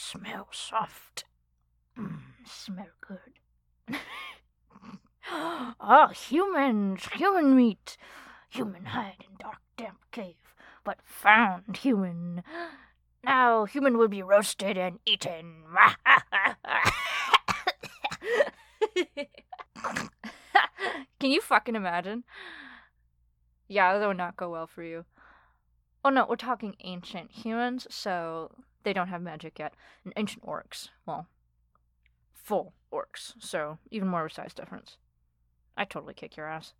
Smell soft. Smell good. Ah, humans, human meat. Human hide in dark, damp cave, but found human. Now human will be roasted and eaten. Can you fucking imagine? Yeah, that would not go well for you. Oh no, we're talking ancient humans, so they don't have magic yet. And ancient orcs, well, full orcs, so even more of a size difference. I'd totally kick your ass.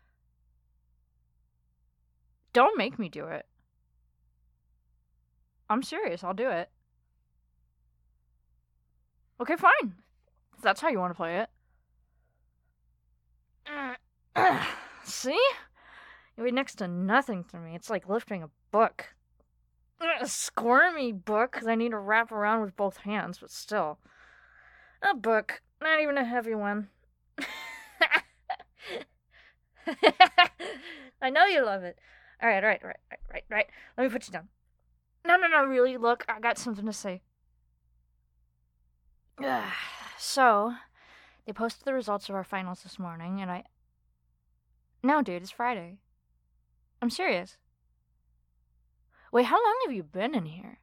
Don't make me do it. I'm serious, I'll do it. Okay, fine. If that's how you want to play it. See? You weigh next to nothing to me. It's like lifting a book. A squirmy book that I need to wrap around with both hands, but still. A book. Not even a heavy one. I know you love it. Alright. Let me put you down. No, really, look, I got something to say. So, they posted the results of our finals this morning, and No, dude, it's Friday. I'm serious. Wait, how long have you been in here?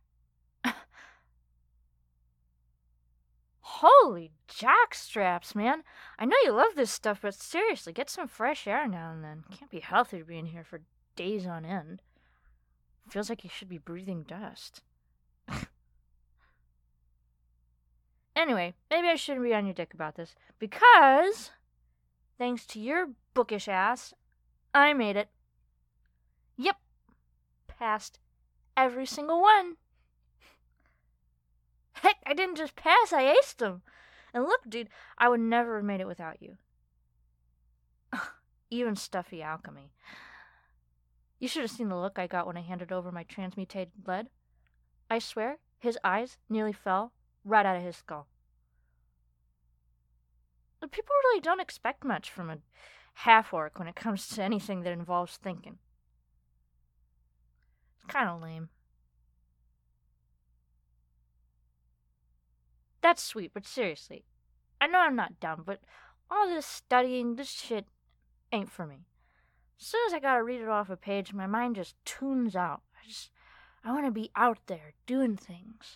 Holy jackstraps, man. I know you love this stuff, but seriously, get some fresh air now and then. Can't be healthy to be in here for days on end. Feels like you should be breathing dust. Anyway, maybe I shouldn't be on your dick about this, because, thanks to your bookish ass, I made it. Yep. Passed every single one. Heck, I didn't just pass, I aced them. And look, dude, I would never have made it without you. Even stuffy alchemy. You should have seen the look I got when I handed over my transmutated lead. I swear, his eyes nearly fell right out of his skull. People really don't expect much from a half-orc when it comes to anything that involves thinking. It's kind of lame. That's sweet, but seriously, I know I'm not dumb, but all this studying, this shit ain't for me. As soon as I gotta read it off a page, my mind just tunes out. I want to be out there doing things.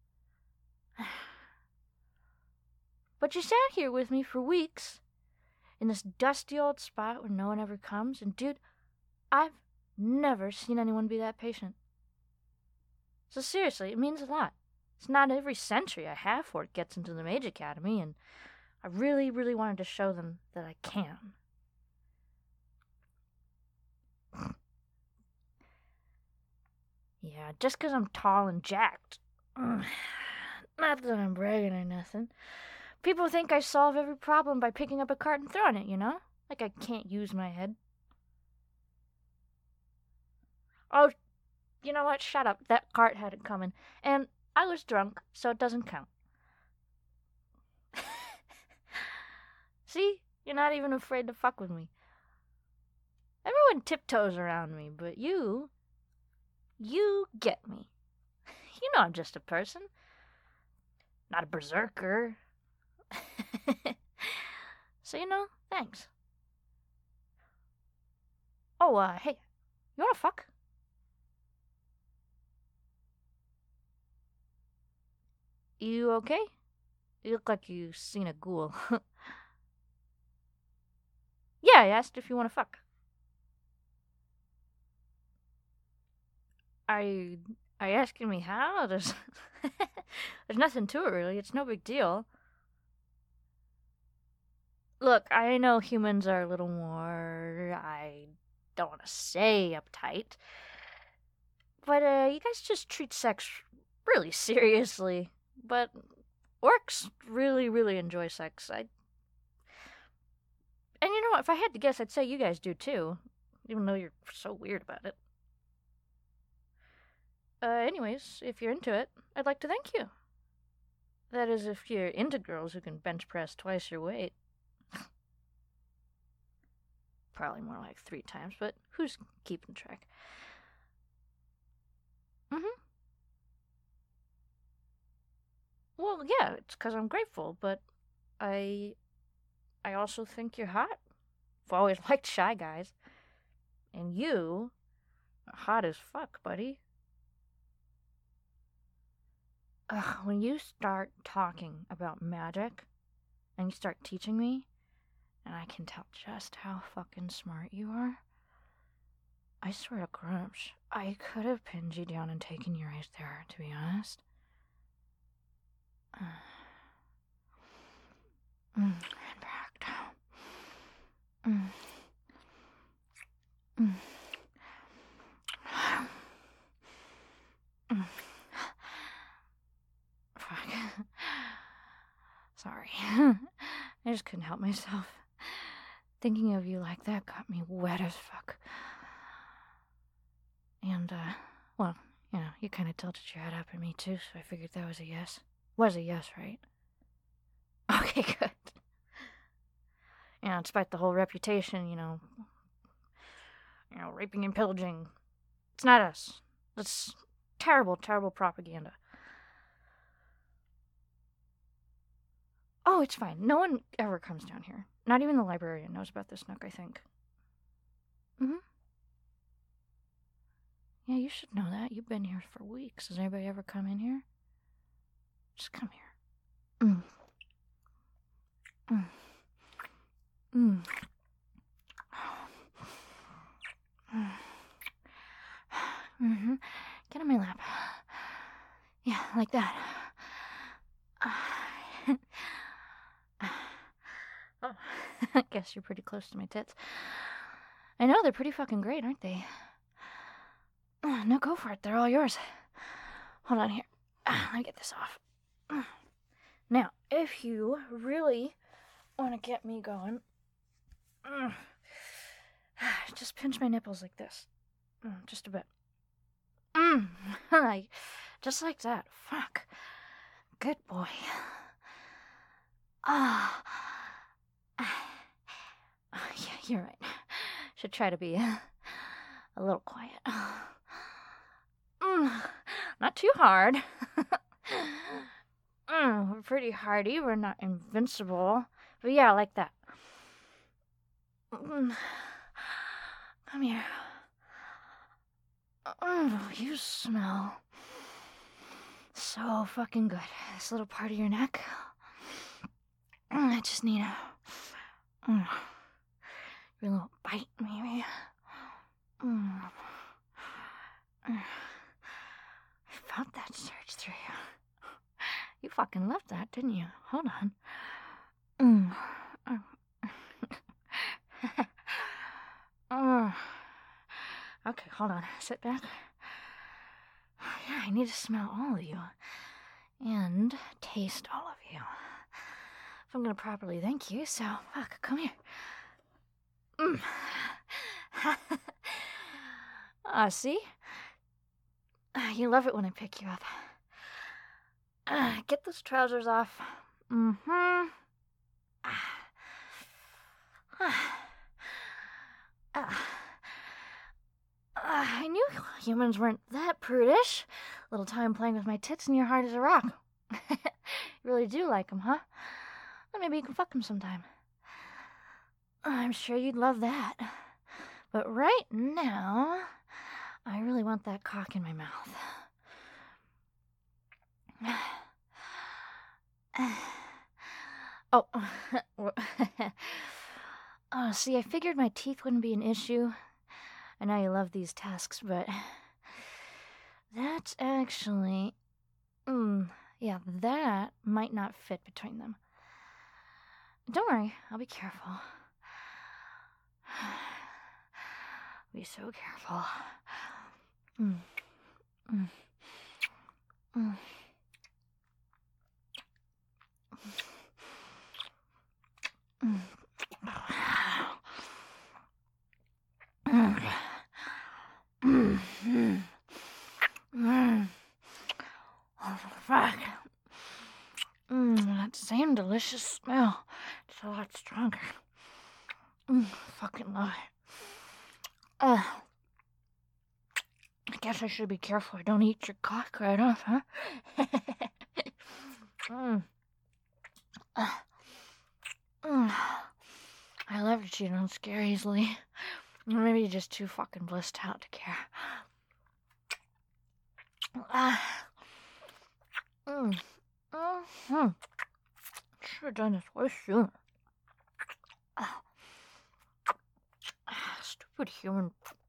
But you sat here with me for weeks in this dusty old spot where no one ever comes, and dude, I've never seen anyone be that patient. So seriously, it means a lot. It's not every century a half-orc gets into the Mage Academy, and I really, really wanted to show them that I can. Yeah, just 'cause I'm tall and jacked. Not that I'm bragging or nothing. People think I solve every problem by picking up a cart and throwing it, you know? Like I can't use my head. Oh, you know what? Shut up. That cart had it coming. And I was drunk, so it doesn't count. See? You're not even afraid to fuck with me. Everyone tiptoes around me, but you get me. You know I'm just a person. Not a berserker. So, thanks. Oh, hey, you wanna fuck? You okay? You look like you've seen a ghoul. Yeah, I asked if you wanna fuck. Are you asking me how? There's nothing to it, really. It's no big deal. Look, I know humans are a little more, I don't want to say uptight, but you guys just treat sex really seriously. But orcs really, really enjoy sex. And you know what? If I had to guess, I'd say you guys do too, even though you're so weird about it. Anyways, if you're into it, I'd like to thank you. That is, if you're into girls who can bench press twice your weight. Probably more like 3 times, but who's keeping track? Well, yeah, it's because I'm grateful, but I also think you're hot. I've always liked shy guys. And you are hot as fuck, buddy. Ugh, when you start talking about magic and you start teaching me, and I can tell just how fucking smart you are, I swear to Grumps, I could have pinned you down and taken you right there, to be honest. And back down. Fuck. Sorry. I just couldn't help myself. Thinking of you like that got me wet as fuck. And, well, you know, you kind of tilted your head up at me too, so I figured that was a yes. Was a yes, right? Okay, good. You know, despite the whole reputation, you know, raping and pillaging, it's not us. It's terrible, terrible propaganda. Oh, it's fine. No one ever comes down here. Not even the librarian knows about this nook, I think. Mm-hmm. Yeah, you should know that. You've been here for weeks. Has anybody ever come in here? Just come here. Mm-hmm. Get on my lap. Yeah, like that. Oh, I guess you're pretty close to my tits. I know, they're pretty fucking great, aren't they? No, go for it. They're all yours. Hold on here. Let me get this off. Now, if you really want to get me going, just pinch my nipples like this. Just a bit. Like, just like that. Fuck. Good boy. Yeah, you're right. Should try to be a little quiet. Not too hard. We're pretty hardy. We're not invincible. But yeah, like that. Come here. You smell so fucking good. This little part of your neck. I just need a little bite, maybe. I felt that surge through you. You fucking loved that, didn't you? Hold on. Okay, hold on. Sit back. Yeah, I need to smell all of you. And taste all of you. If I'm gonna properly thank you, so fuck, come here. See? You love it when I pick you up. Get those trousers off. I knew humans weren't that prudish. Little time playing with my tits and your heart is a rock. You really do like them, huh? Well, maybe you can fuck them sometime. I'm sure you'd love that. But right now, I really want that cock in my mouth. See, I figured my teeth wouldn't be an issue. I know you love these tasks, but that's actually... yeah, that might not fit between them. Don't worry, I'll be careful. Be so careful. Oh, fuck. That same delicious smell. It's a lot stronger. Fucking lie. I guess I should be careful I don't eat your cock right off, huh? Mm. Mm. I love to cheat on scare easily. Maybe you're just too fucking blissed out to care. Should have done this way sooner. Stupid human.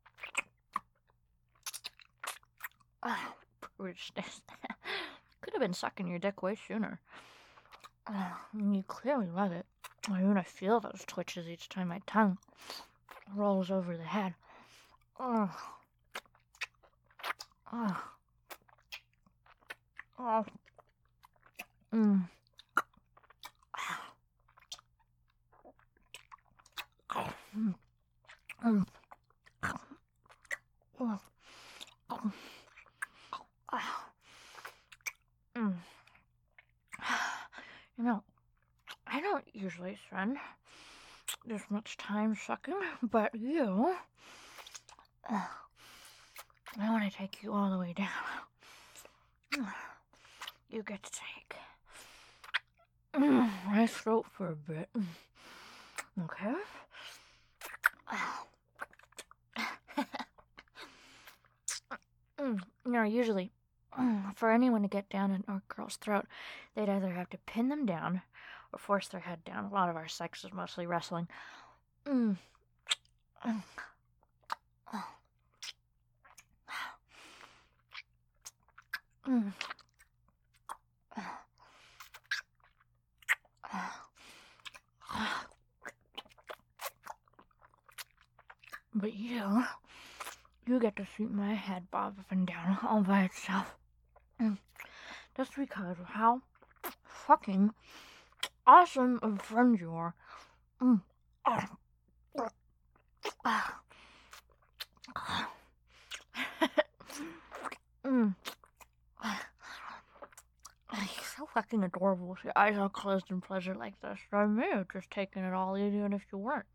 Brutishness. Could have been sucking your dick way sooner. You clearly love it. I mean, I feel those twitches each time my tongue rolls over the head. Oh. Oh. Oh. Mm. Mm. You know, I don't usually spend this much time sucking, but you... I want to take you all the way down. You get to take my throat for a bit. Okay? Usually, for anyone to get down a girl's throat, they'd either have to pin them down or force their head down. A lot of our sex is mostly wrestling. But you get to see my head bob up and down all by itself. Just because of how fucking awesome of friend you are. You're so fucking adorable with your eyes all closed in pleasure like this. I may have just taken it all even if you weren't.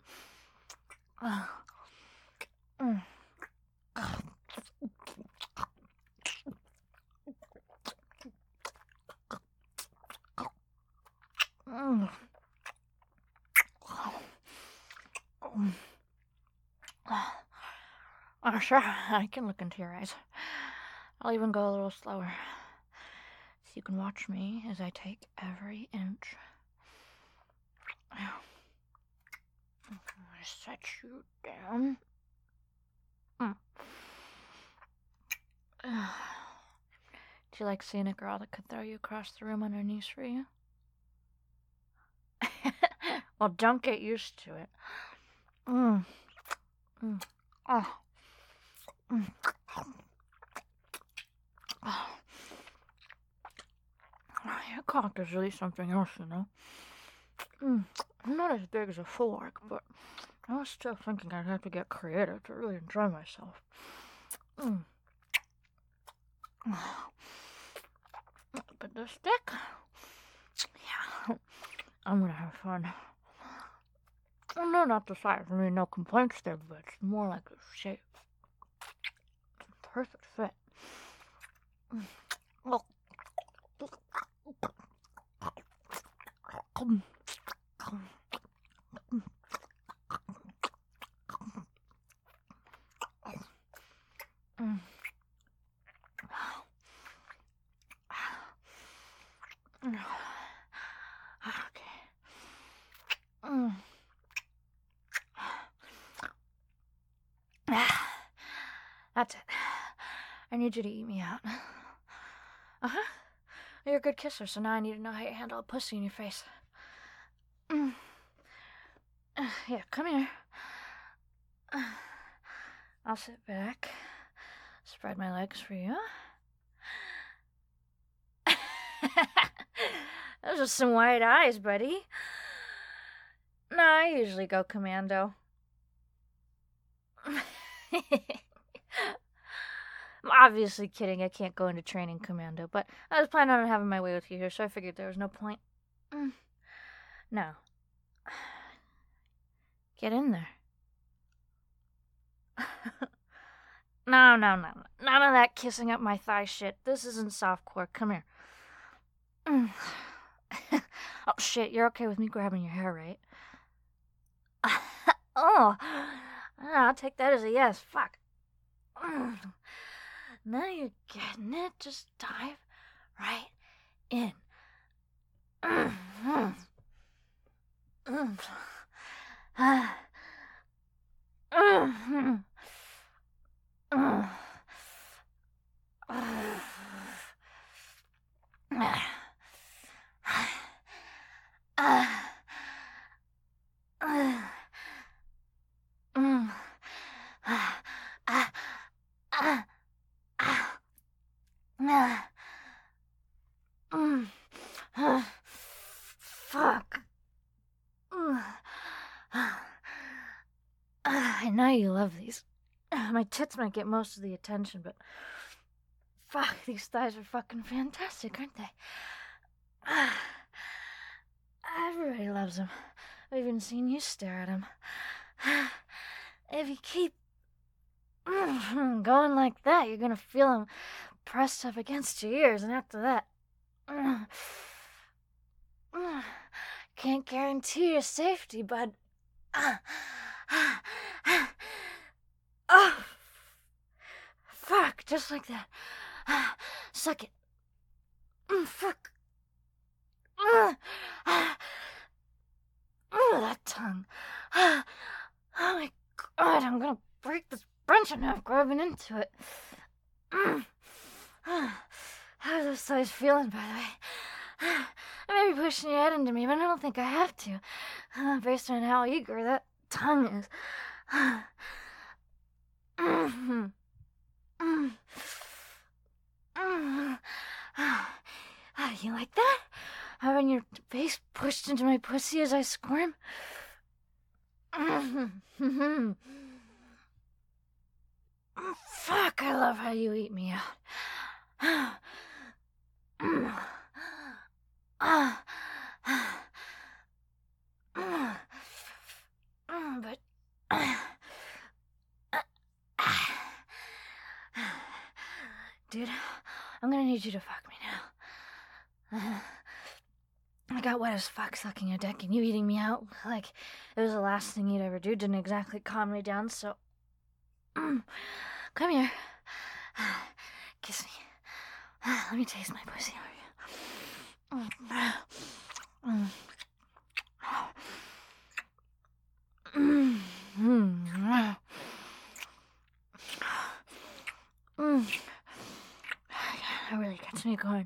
Oh, sure, I can look into your eyes. I'll even go a little slower, so you can watch me as I take every inch. I'm gonna set you down. Do you like seeing a girl that could throw you across the room on her knees for you? Well, don't get used to it. Oh. Your cock is really something else, you know. I'm not as big as a fork, but I was still thinking I'd have to get creative to really enjoy myself. But the stick? Yeah, I'm gonna have fun. No, not the size. I mean, no complaints there, but it's more like the shape. Perfect fit. That's it. I need you to eat me out. You're a good kisser, so now I need to know how you handle a pussy in your face. Yeah, come here. I'll sit back, spread my legs for you. Those are some wide eyes, buddy. No, I usually go commando. I'm obviously kidding. I can't go into training commando, but I was planning on having my way with you here, so I figured there was no point. Now, get in there. No. None of that kissing up my thigh shit. This isn't softcore. Come here. Oh, shit, you're okay with me grabbing your hair, right? Oh, I'll take that as a yes. Fuck. Now you're getting it. Just dive right in. Fuck. I know you love these. My tits might get most of the attention, but fuck, these thighs are fucking fantastic, aren't they? Everybody loves them. I've even seen you stare at them. If you keep going like that, you're gonna feel them pressed up against your ears, and after that, can't guarantee your safety, bud. Oh, fuck, just like that. Suck it. Fuck. That tongue. Oh my god, I'm gonna break this branch in half grabbing into it. How are those thighs feeling, by the way? I may be pushing your head into me, but I don't think I have to. Based on how eager that tongue is. You like that? Having your face pushed into my pussy as I squirm? Fuck, I love how you eat me out. But dude, I'm gonna need you to fuck me now. I got wet as fuck sucking your dick, and you eating me out like it was the last thing you'd ever do didn't exactly calm me down, so come here. Kiss me. Let me taste my pussy over you. That really gets me going.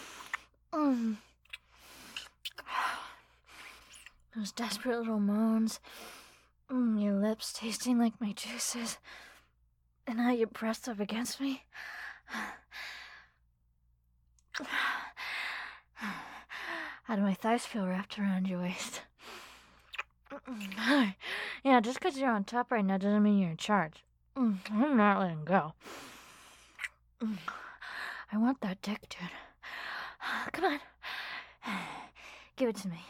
Those desperate little moans. Your lips tasting like my juices. And how you pressed up against me. How do my thighs feel wrapped around your waist? Yeah, just because you're on top right now doesn't mean you're in charge. I'm not letting go. I want that dick, dude. Come on. Give it to me.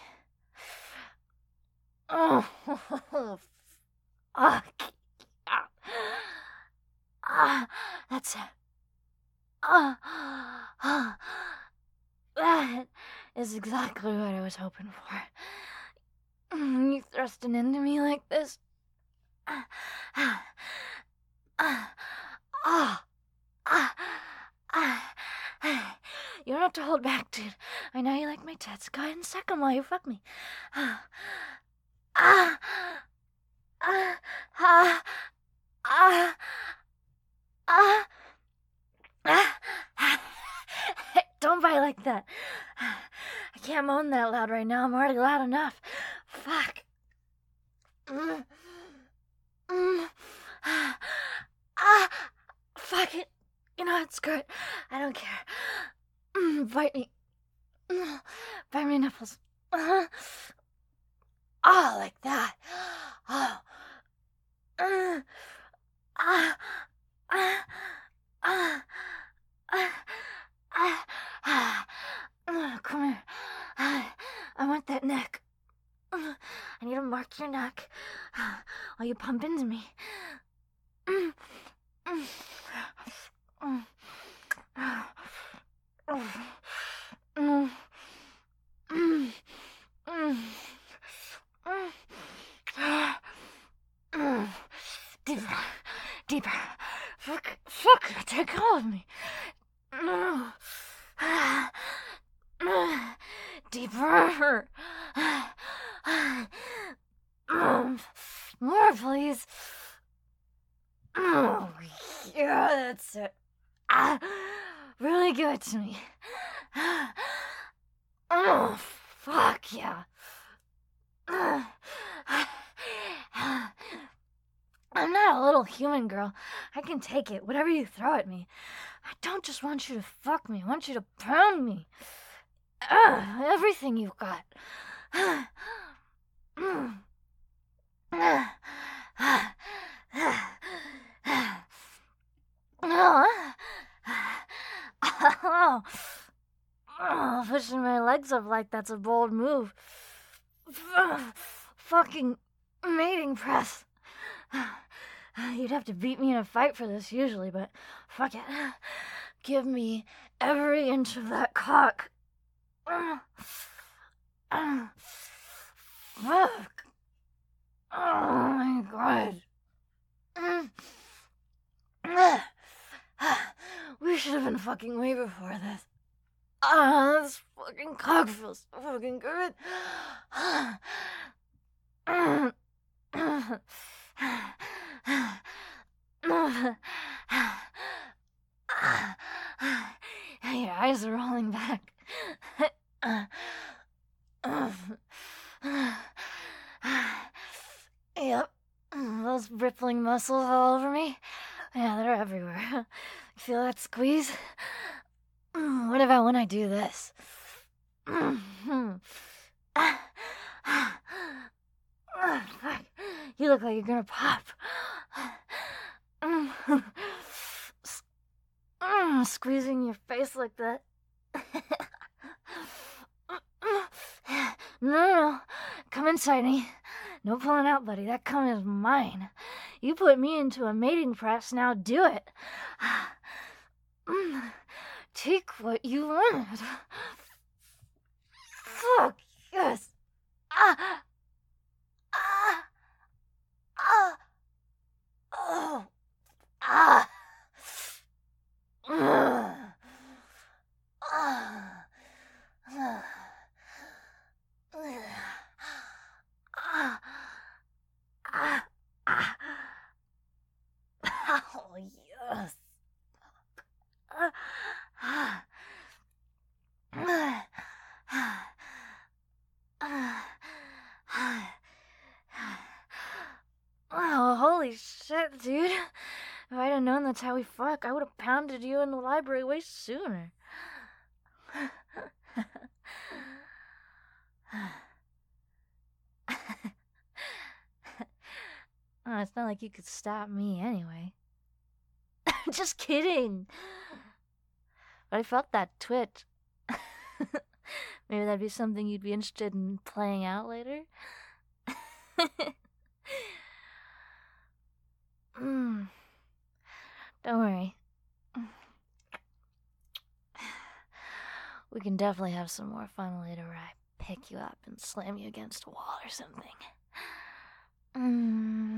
Oh, that's it. That is exactly what I was hoping for. You thrusting into me like this. You don't have to hold back, dude. I know you like my tits. Go ahead and suck them while you fuck me. Don't bite like that. I can't moan that loud right now. I'm already loud enough. Fuck. Fuck it. You know what? Screw it. I don't care. Bite me. Bite my nipples. Oh, like that. Oh. Come here. I want that neck. I need to mark your neck while you pump into me. deeper. Fuck, take all of me. Deeper. More, please. Oh, yeah, that's it. Really good to me. Oh, fuck yeah. I'm not a little human girl. I can take it, whatever you throw at me. I don't just want you to fuck me. I want you to pound me. Everything you've got. Pushing my legs up like that's a bold move. Fucking mating press. You'd have to beat me in a fight for this usually, but fuck it. Give me every inch of that cock. Fuck. Oh my god. We should have been fucking way before this. This fucking cock feels so fucking good. Your eyes are rolling back. Yep, those rippling muscles all over me. Yeah, they're everywhere. Feel that squeeze? What about when I do this? You look like you're gonna pop. Squeezing your face like that. No. Come inside me. No pulling out, buddy. That cum is mine. You put me into a mating press, now do it. Take what you want. Fuck, yes. Oh, yes. Wow, holy shit, dude. If I'd have known that's how we fuck, I would have pounded you in the library way sooner. Oh, it's not like you could stop me anyway. Just kidding. But I felt that twitch. Maybe that'd be something you'd be interested in playing out later? Don't worry. We can definitely have some more fun later where I pick you up and slam you against a wall or something.